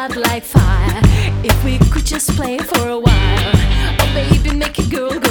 hot like fire. If we could just play for a while, oh baby, make a girl go